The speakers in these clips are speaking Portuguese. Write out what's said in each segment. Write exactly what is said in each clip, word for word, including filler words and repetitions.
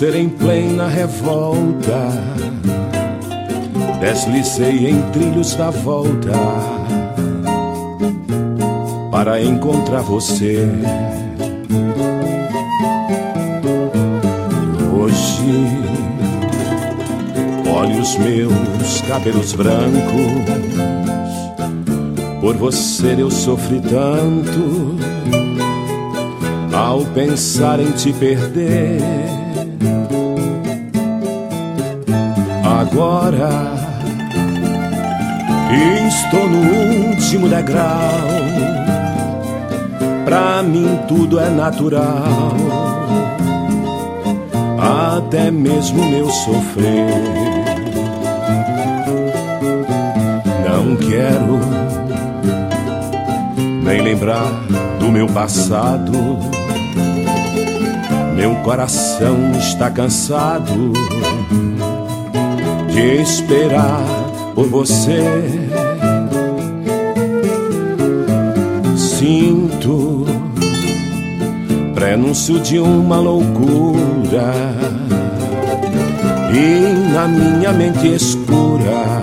ser em plena revolta, deslizei em trilhos da volta para encontrar você. Hoje olho os meus cabelos brancos, por você eu sofri tanto, ao pensar em te perder. Agora estou no último degrau, pra mim tudo é natural, até mesmo meu sofrer. Não quero nem lembrar do meu passado, meu coração está cansado de esperar por você. Sinto prenúncio de uma loucura, e na minha mente escura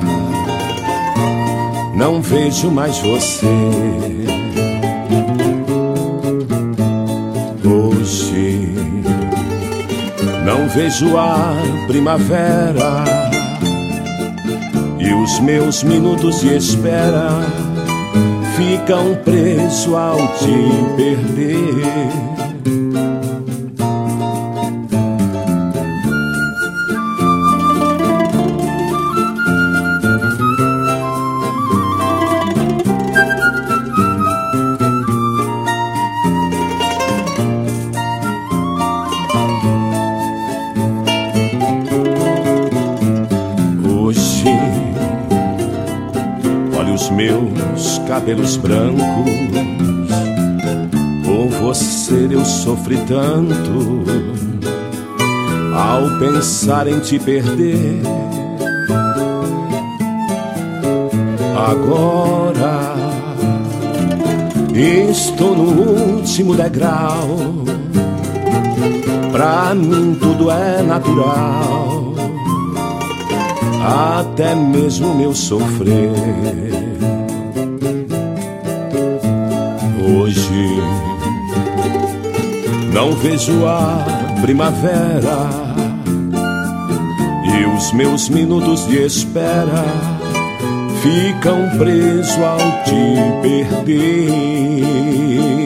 não vejo mais você. Hoje não vejo a primavera, e os meus minutos de espera ficam presos ao te perder. Os meus cabelos brancos, por você eu sofri tanto, ao pensar em te perder. Agora estou no último degrau, pra mim tudo é natural, até mesmo meu sofrer. Hoje não vejo a primavera, e os meus minutos de espera ficam presos ao te perder.